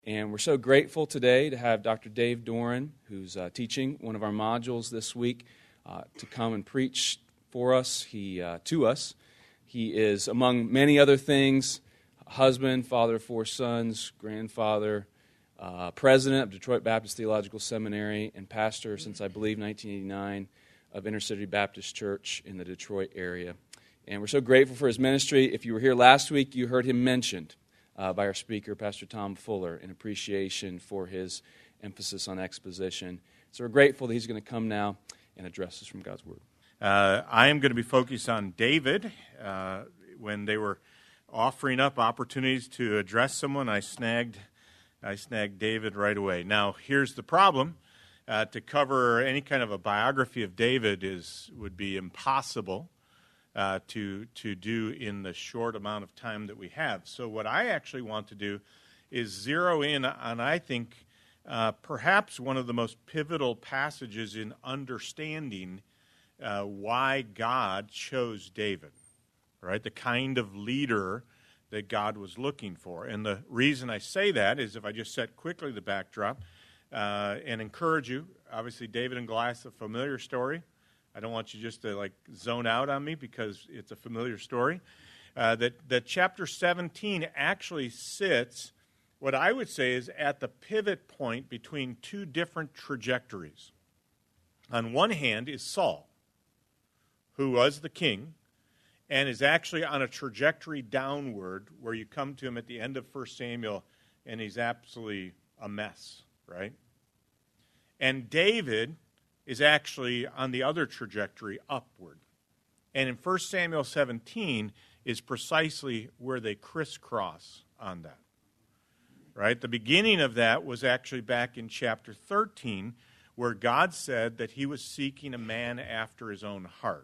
And we're so grateful today to have Dr. Dave Doran, who's teaching one of our modules this week, to come and preach for us, to us. He is, among many other things, husband, father of 4 sons, grandfather, president of Detroit Baptist Theological Seminary, and pastor since, I believe, 1989 of Intercity Baptist Church in the Detroit area. And we're so grateful for his ministry. If you were here last week, you heard him mentioned by our speaker, Pastor Tom Fuller, in appreciation for his emphasis on exposition. So we're grateful that he's going to come now and address us from God's Word. I am going to be focused on David. When they were offering up opportunities to address someone, I snagged David right away. Now, here's the problem. To cover any kind of a biography of David would be impossible to do in the short amount of time that we have. So what I actually want to do is zero in on, I think, perhaps one of the most pivotal passages in understanding why God chose David, right? The kind of leader that God was looking for. And the reason I say that is, if I just set quickly the backdrop and encourage you, obviously David and Goliath is a familiar story. I don't want you just to zone out on me because it's a familiar story. That chapter 17 actually sits, what I would say is at the pivot point between two different trajectories. On one hand is Saul, who was the king, and is actually on a trajectory downward where you come to him at the end of 1 Samuel, and he's absolutely a mess, right? And David is actually on the other trajectory, upward. And in 1 Samuel 17 is precisely where they crisscross on that, right? The beginning of that was actually back in chapter 13, where God said that he was seeking a man after his own heart.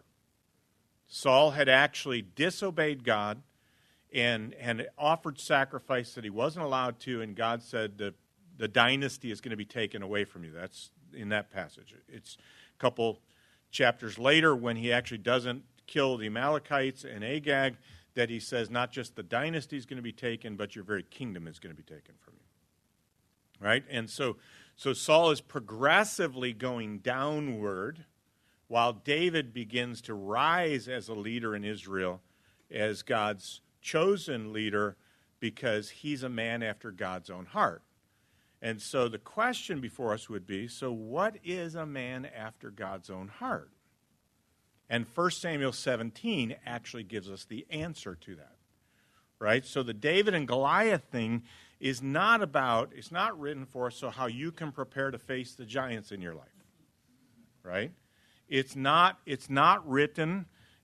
Saul had actually disobeyed God and offered sacrifice that he wasn't allowed to, and God said the dynasty is going to be taken away from you. That's in that passage. It's a couple chapters later when he actually doesn't kill the Amalekites and Agag that he says not just the dynasty is going to be taken, but your very kingdom is going to be taken from you. Right? And so Saul is progressively going downward while David begins to rise as a leader in Israel, as God's chosen leader, because he's a man after God's own heart. And so the question before us would be, so what is a man after God's own heart? And 1 Samuel 17 actually gives us the answer to that, right? So the David and Goliath thing is not it's not written for us so how you can prepare to face the giants in your life, right? It's not written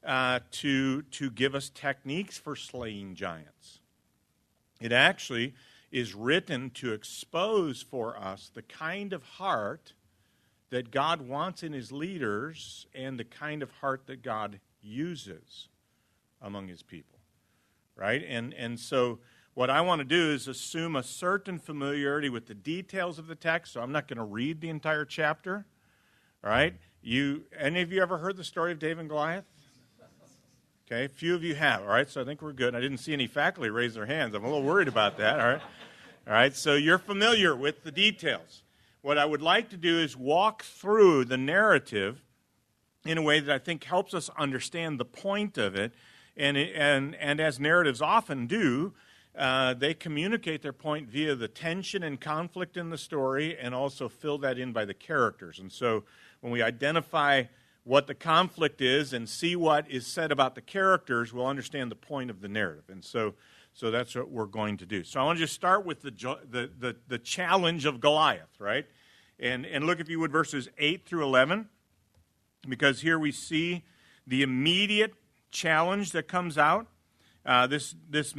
to give us techniques for slaying giants. It actually is written to expose for us the kind of heart that God wants in his leaders and the kind of heart that God uses among his people, right? And so what I want to do is assume a certain familiarity with the details of the text, so I'm not going to read the entire chapter, all right? Any of you ever heard the story of David and Goliath? Okay, a few of you have, all right, so I think we're good. I didn't see any faculty raise their hands. I'm a little worried about that, all right? All right, so you're familiar with the details. What I would like to do is walk through the narrative in a way that I think helps us understand the point of it. And as narratives often do, they communicate their point via the tension and conflict in the story and also fill that in by the characters. And so when we identify what the conflict is and see what is said about the characters, we'll understand the point of the narrative. And so that's what we're going to do. So I want to just start with the challenge of Goliath, right? And look, if you would, verses 8 through 11, because here we see the immediate challenge that comes out. This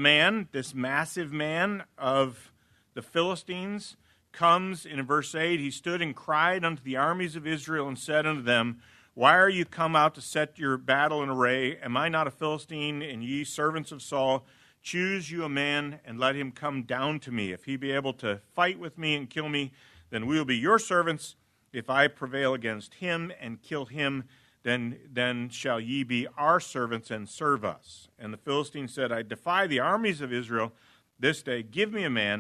massive man of the Philistines, comes in verse 8. He stood and cried unto the armies of Israel and said unto them, Why are you come out to set your battle in array? Am I not a Philistine, and ye servants of Saul? Choose you a man, and let him come down to me. If he be able to fight with me and kill me, then we will be your servants. If I prevail against him and kill him, then shall ye be our servants and serve us. And the Philistine said, I defy the armies of Israel this day. Give me a man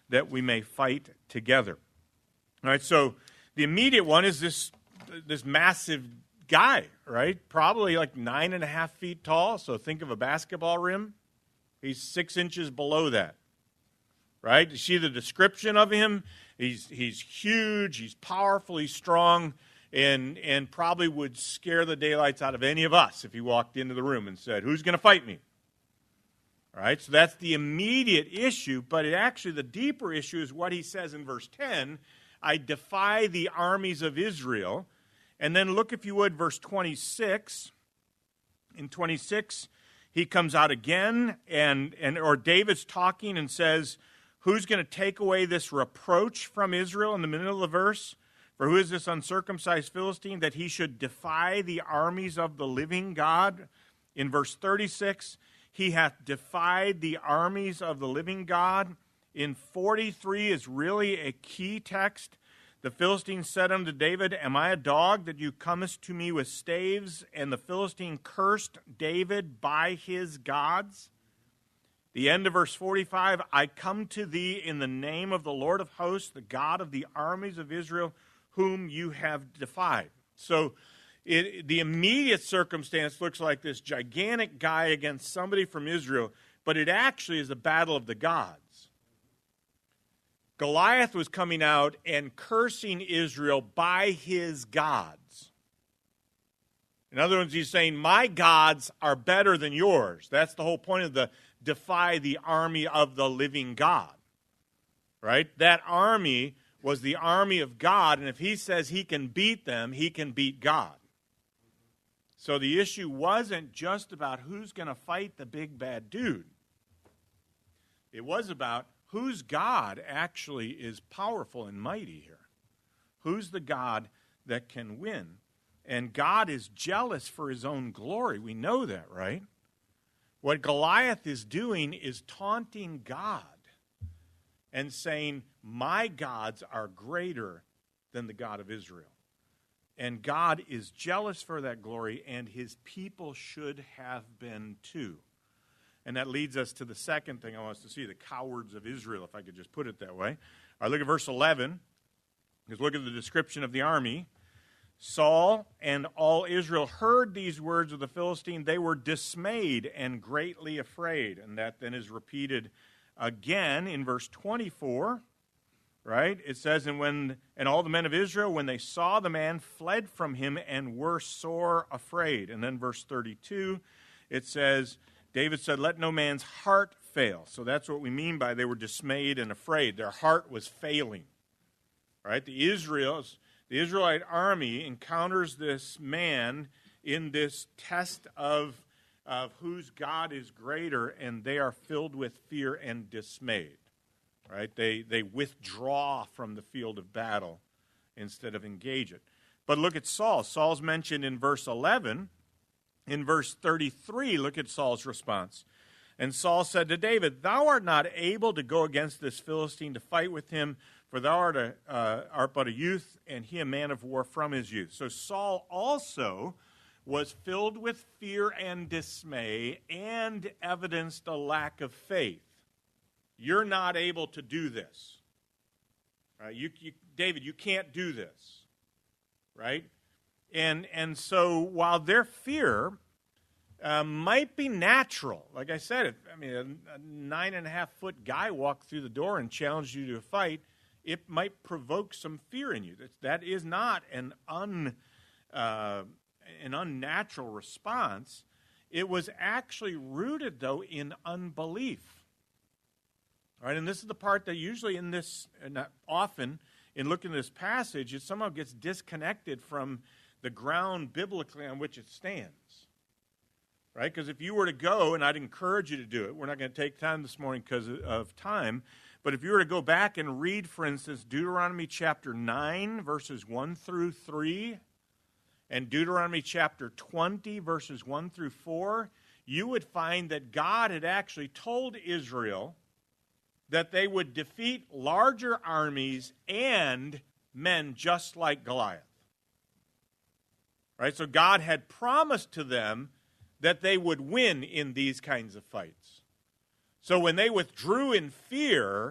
that we may fight together. All right, so the immediate one is this massive guy, right? Probably like 9.5 feet tall. So think of a basketball rim. He's 6 inches below that, right? You see the description of him? He's huge, he's powerful, he's strong, and probably would scare the daylights out of any of us if he walked into the room and said, "Who's going to fight me?" All right, so that's the immediate issue, but the deeper issue is what he says in verse 10, "I defy the armies of Israel." And then look, if you would, verse 26. In 26, he comes out again, or David's talking and says, "Who's going to take away this reproach from Israel?" In the middle of the verse, "For who is this uncircumcised Philistine that he should defy the armies of the living God?" In verse 36, "He hath defied the armies of the living God." In 43 is really a key text. "The Philistine said unto David, Am I a dog that you comest to me with staves? And the Philistine cursed David by his gods." The end of verse 45, "I come to thee in the name of the Lord of hosts, the God of the armies of Israel, whom you have defied." So the immediate circumstance looks like this gigantic guy against somebody from Israel, but it actually is a battle of the gods. Goliath was coming out and cursing Israel by his gods. In other words, he's saying, my gods are better than yours. That's the whole point of the defy the army of the living God. Right? That army was the army of God, and if he says he can beat them, he can beat God. So the issue wasn't just about who's going to fight the big bad dude. It was about whose God actually is powerful and mighty here. Who's the God that can win? And God is jealous for his own glory. We know that, right? What Goliath is doing is taunting God and saying, my gods are greater than the God of Israel. And God is jealous for that glory, and his people should have been too. And that leads us to the second thing I want us to see, the cowards of Israel, if I could just put it that way. All right, look at verse 11. Because look at the description of the army. Saul and all Israel heard these words of the Philistine. They were dismayed and greatly afraid. And that then is repeated again in verse 24. Right? It says, and all the men of Israel, when they saw the man, fled from him and were sore afraid. And then verse 32, it says, David said, let no man's heart fail. So that's what we mean by they were dismayed and afraid. Their heart was failing. Right? The Israelite army encounters this man in this test of whose God is greater, and they are filled with fear and dismayed. Right? They withdraw from the field of battle instead of engage it. But look at Saul. Saul's mentioned in verse 11. In verse 33, look at Saul's response. And Saul said to David, thou art not able to go against this Philistine to fight with him, for thou art but a youth, and he a man of war from his youth. So Saul also was filled with fear and dismay and evidenced a lack of faith. You're not able to do this. Right? David, you can't do this. Right? And so while their fear might be natural, like I said, a 9.5-foot guy walked through the door and challenged you to a fight, it might provoke some fear in you. That is not an unnatural response. It was actually rooted, though, in unbelief. All right, and this is the part that usually in this, not often, in looking at this passage, it somehow gets disconnected from the ground biblically on which it stands. Right? Because if you were to go, and I'd encourage you to do it, we're not going to take time this morning because of time, but if you were to go back and read, for instance, Deuteronomy chapter 9, verses 1 through 3, and Deuteronomy chapter 20, verses 1 through 4, you would find that God had actually told Israel that they would defeat larger armies and men just like Goliath. Right? So God had promised to them that they would win in these kinds of fights. So when they withdrew in fear,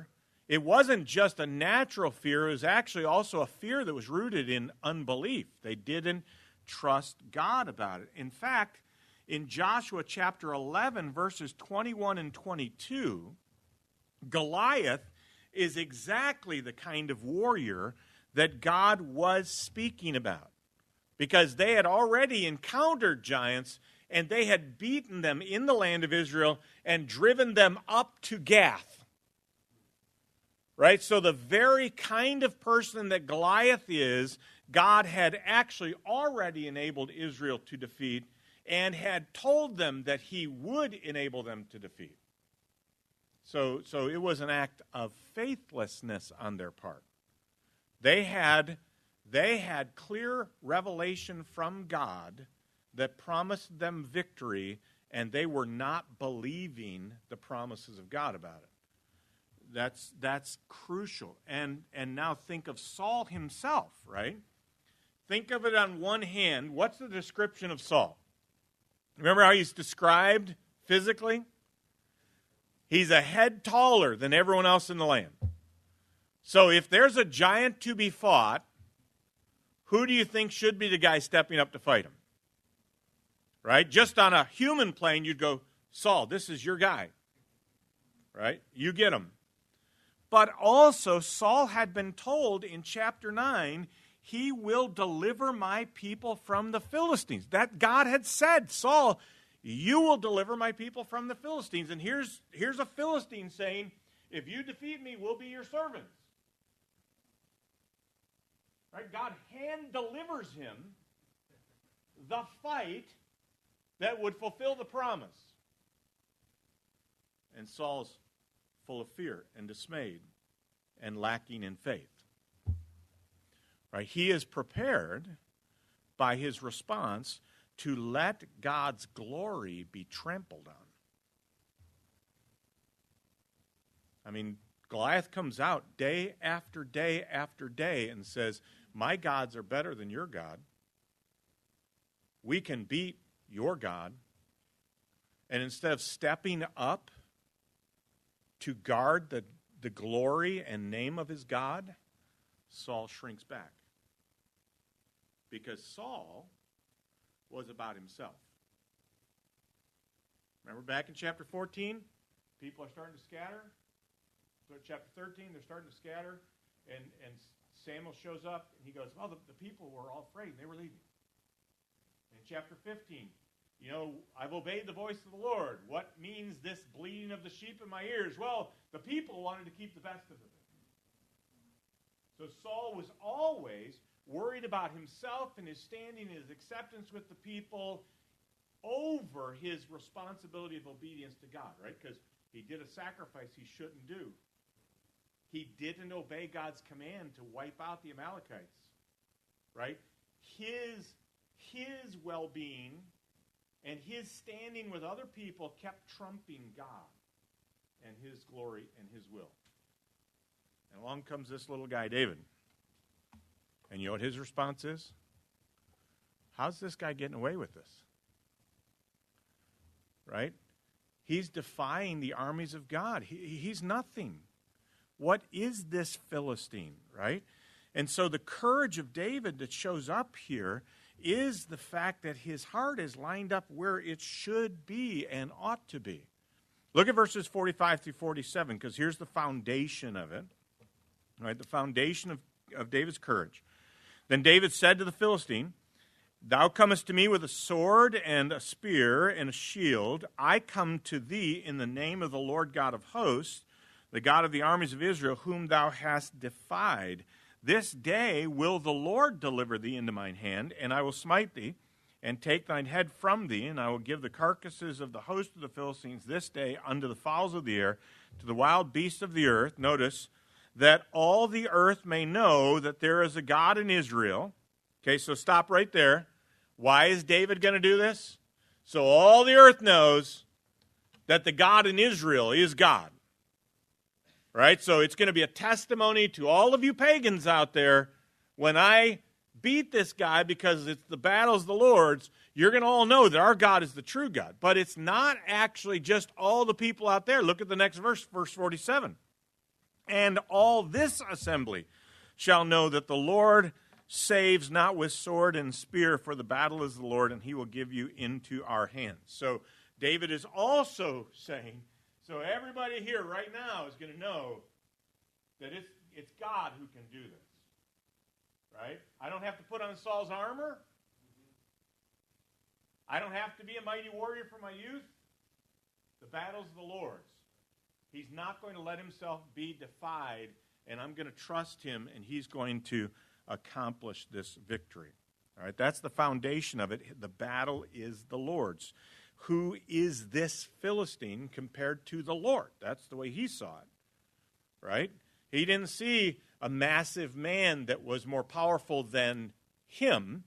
It wasn't just a natural fear, it was actually also a fear that was rooted in unbelief. They didn't trust God about it. In fact, in Joshua chapter 11, verses 21 and 22, Goliath is exactly the kind of warrior that God was speaking about, because they had already encountered giants and they had beaten them in the land of Israel and driven them up to Gath. Right? So the very kind of person that Goliath is, God had actually already enabled Israel to defeat and had told them that he would enable them to defeat. So it was an act of faithlessness on their part. They had clear revelation from God that promised them victory, and they were not believing the promises of God about it. That's crucial. And now think of Saul himself, right? Think of it on one hand. What's the description of Saul? Remember how he's described physically? He's a head taller than everyone else in the land. So if there's a giant to be fought, who do you think should be the guy stepping up to fight him? Right? Just on a human plane, you'd go, Saul, this is your guy. Right? You get him. But also, Saul had been told in chapter 9, he will deliver my people from the Philistines. That God had said, Saul, you will deliver my people from the Philistines. And here's a Philistine saying, if you defeat me, we'll be your servants. Right? God hand delivers him the fight that would fulfill the promise. And Saul's full of fear and dismayed and lacking in faith. Right? He is prepared by his response to let God's glory be trampled on. I mean, Goliath comes out day after day after day and says, my gods are better than your God. We can beat your God. And instead of stepping up to guard the glory and name of his God, Saul shrinks back. Because Saul was about himself. Remember back in chapter 14? People are starting to scatter. So chapter 13, they're starting to scatter. And Samuel shows up, and he goes, well, the people were all afraid, and they were leaving. In chapter 15, I've obeyed the voice of the Lord. What means this bleating of the sheep in my ears? Well, the people wanted to keep the best of it. So Saul was always worried about himself and his standing and his acceptance with the people over his responsibility of obedience to God, right? Because he did a sacrifice he shouldn't do. He didn't obey God's command to wipe out the Amalekites, right? His well-being and his standing with other people kept trumping God and his glory and his will. And along comes this little guy, David. And you know what his response is? How's this guy getting away with this? Right? He's defying the armies of God. He's nothing. What is this Philistine, right? And so the courage of David that shows up here is the fact that his heart is lined up where it should be and ought to be. Look at verses 45 through 47, because here's the foundation of it. Right? The foundation of David's courage. Then David said to the Philistine, thou comest to me with a sword and a spear and a shield. I come to thee in the name of the Lord God of hosts, the God of the armies of Israel, whom thou hast defied. This day will the Lord deliver thee into mine hand, and I will smite thee, and take thine head from thee, and I will give the carcasses of the host of the Philistines this day unto the fowls of the air, to the wild beasts of the earth. Notice, that all the earth may know that there is a God in Israel. Okay, so stop right there. Why is David going to do this? So all the earth knows that the God in Israel is God. Right? So it's going to be a testimony to all of you pagans out there. When I beat this guy because the battle's the Lord's, you're going to all know that our God is the true God. But it's not actually just all the people out there. Look at the next verse, verse 47. And all this assembly shall know that the Lord saves not with sword and spear, for the battle is the Lord, and he will give you into our hands. So David is also saying, so everybody here right now is going to know that it's God who can do this. Right? I don't have to put on Saul's armor. I don't have to be a mighty warrior for my youth. The battle's the Lord's. He's not going to let himself be defied, and I'm going to trust him, and he's going to accomplish this victory. All right, that's the foundation of it. The battle is the Lord's. Who is this Philistine compared to the Lord? That's the way he saw it, right? He didn't see a massive man that was more powerful than him.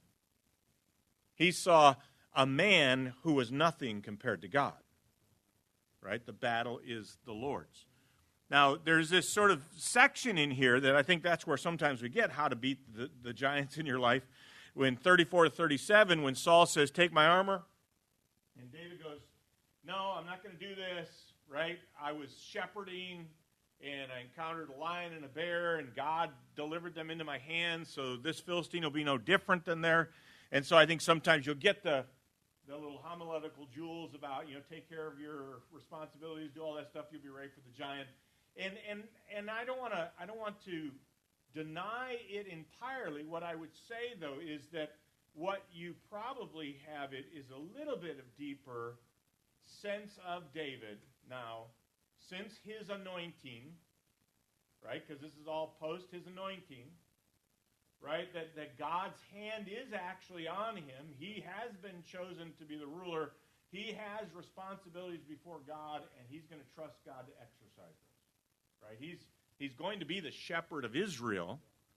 He saw a man who was nothing compared to God, right? The battle is the Lord's. Now, there's this sort of section in here that I think that's where sometimes we get how to beat the giants in your life. When 34 to 37, when Saul says, take my armor, and David goes, no, I'm not going to do this, right? I was shepherding, and I encountered a lion and a bear, and God delivered them into my hands, so this Philistine will be no different than there. And so I think sometimes you'll get the little homiletical jewels about, take care of your responsibilities, do all that stuff, you'll be ready for the giant. And I don't want to deny it entirely. What I would say, though, is that what you probably have is a little bit of deeper sense of David now, since his anointing, right? Because this is all post his anointing, right? That God's hand is actually on him. He has been chosen to be the ruler. He has responsibilities before God, and he's going to trust God to exercise those. Right? He's going to be the shepherd of Israel,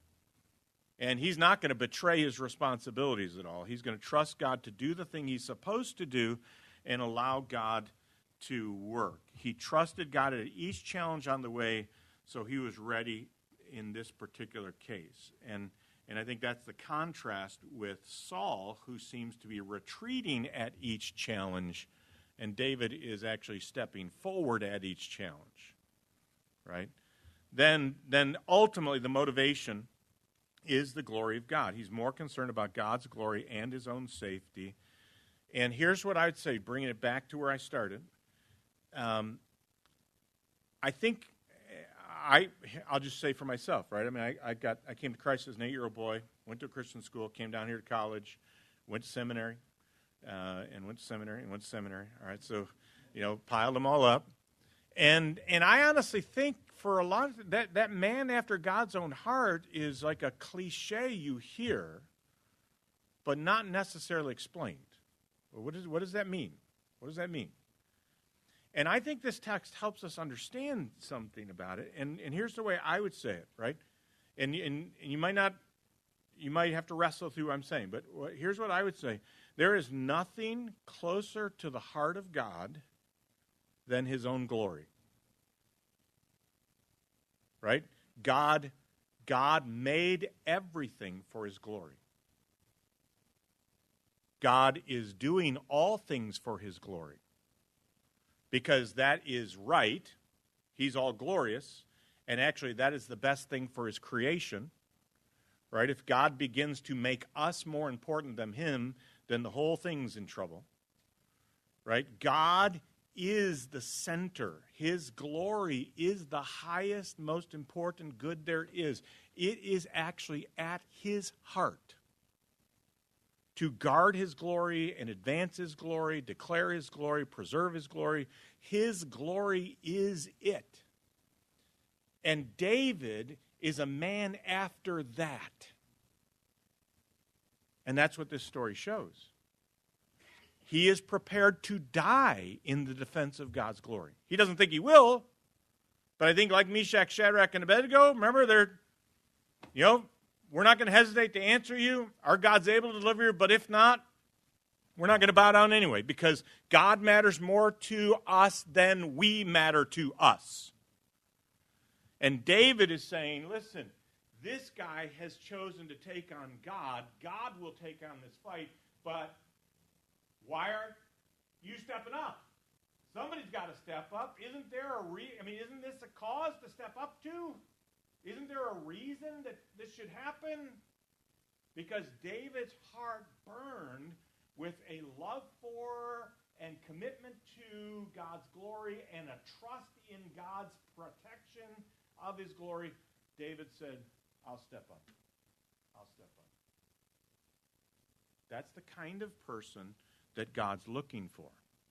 and he's not going to betray his responsibilities at all. He's going to trust God to do the thing he's supposed to do and allow God to work. He trusted God at each challenge on the way, so he was ready in this particular case. And I think that's the contrast with Saul, who seems to be retreating at each challenge, and David is actually stepping forward at each challenge. Right? Then ultimately the motivation is the glory of God. He's more concerned about God's glory and his own safety. And here's what I'd say, bringing it back to where I started. I think I'll just say for myself, right? I mean, I came to Christ as an 8-year-old boy, went to a Christian school, came down here to college, went to seminary, and went to seminary. All right, so piled them all up. And I honestly think for a lot of that man after God's own heart is like a cliche you hear, but not necessarily explained. Well, what does that mean? What does that mean? And I think this text helps us understand something about it. And here's the way I would say it, right? And you might have to wrestle through what I'm saying, but here's what I would say. There is nothing closer to the heart of God than his own glory. Right? God made everything for his glory. God is doing all things for his glory. Because that is right. He's all glorious. And actually, that is the best thing for his creation. Right? If God begins to make us more important than him, then the whole thing's in trouble. Right? God is the center. His glory is the highest, most important good there is. It is actually at his heart to guard his glory and advance his glory, declare his glory, preserve his glory. His glory is it. And David is a man after that. And that's what this story shows. He is prepared to die in the defense of God's glory. He doesn't think he will, but I think like Meshach, Shadrach, and Abednego, remember, we're not going to hesitate to answer you. Our God's able to deliver you, but if not, we're not going to bow down anyway, because God matters more to us than we matter to us. And David is saying, listen, this guy has chosen to take on God. God will take on this fight, but why aren't you stepping up? Somebody's got to step up. Isn't there isn't this a cause to step up to? Isn't there a reason that this should happen? Because David's heart burned with a love for and commitment to God's glory and a trust in God's protection of his glory. David said, I'll step up. I'll step up. That's the kind of person that God's looking for.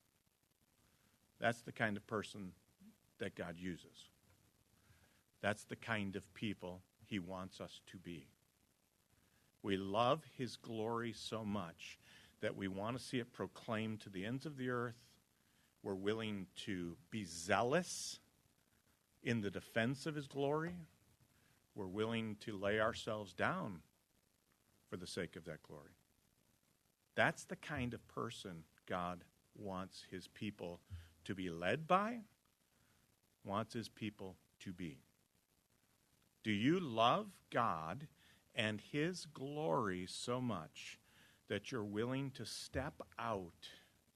That's the kind of person that God uses. That's the kind of people he wants us to be. We love his glory so much that we want to see it proclaimed to the ends of the earth. We're willing to be zealous in the defense of his glory. We're willing to lay ourselves down for the sake of that glory. That's the kind of person God wants his people to be led by, wants his people to be. Do you love God and his glory so much that you're willing to step out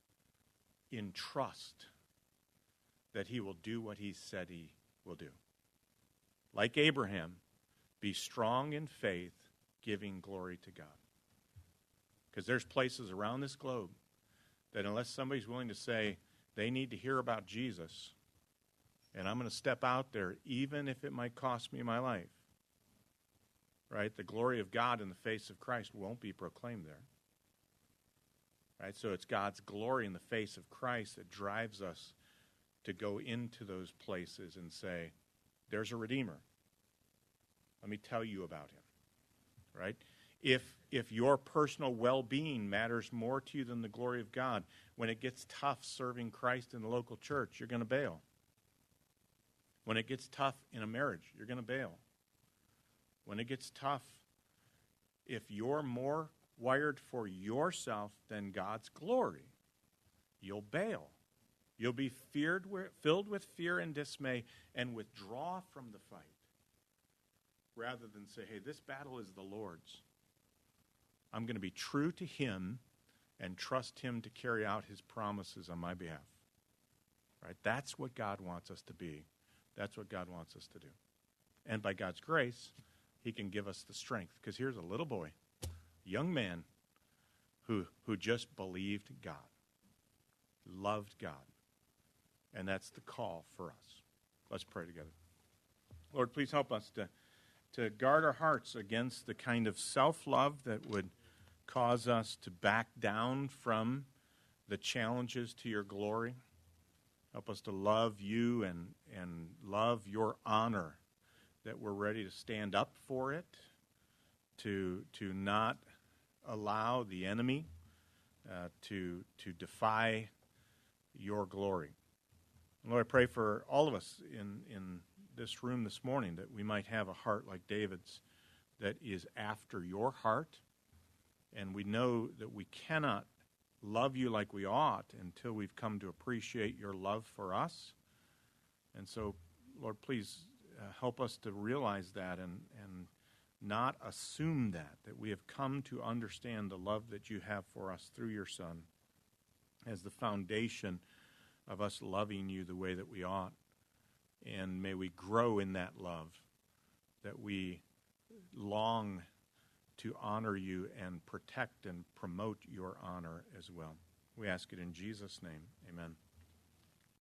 in trust that he will do what he said he will do? Like Abraham, be strong in faith, giving glory to God. Because there's places around this globe that unless somebody's willing to say they need to hear about Jesus, and I'm going to step out there even if it might cost me my life, right? The glory of God in the face of Christ won't be proclaimed there. Right? So it's God's glory in the face of Christ that drives us to go into those places and say, there's a Redeemer. Let me tell you about him. Right? If your personal well-being matters more to you than the glory of God, when it gets tough serving Christ in the local church, you're going to bail. When it gets tough in a marriage, you're going to bail. When it gets tough, if you're more wired for yourself than God's glory, you'll bail. You'll be filled with fear and dismay and withdraw from the fight rather than say, hey, this battle is the Lord's. I'm going to be true to him and trust him to carry out his promises on my behalf. Right? That's what God wants us to be. That's what God wants us to do. And by God's grace, he can give us the strength. Because here's a little boy, a young man, who just believed God, loved God. And that's the call for us. Let's pray together. Lord, please help us to guard our hearts against the kind of self-love that would cause us to back down from the challenges to your glory. Help us to love you and love your honor, that we're ready to stand up for it, to not allow the enemy to defy your glory. Lord, I pray for all of us in this room this morning that we might have a heart like David's that is after your heart. And we know that we cannot love you like we ought until we've come to appreciate your love for us. And so, Lord, please help us to realize that and not assume that we have come to understand the love that you have for us through your Son as the foundation of us loving you the way that we ought. And may we grow in that love, that we long to honor you and protect and promote your honor as well. We ask it in Jesus' name. Amen.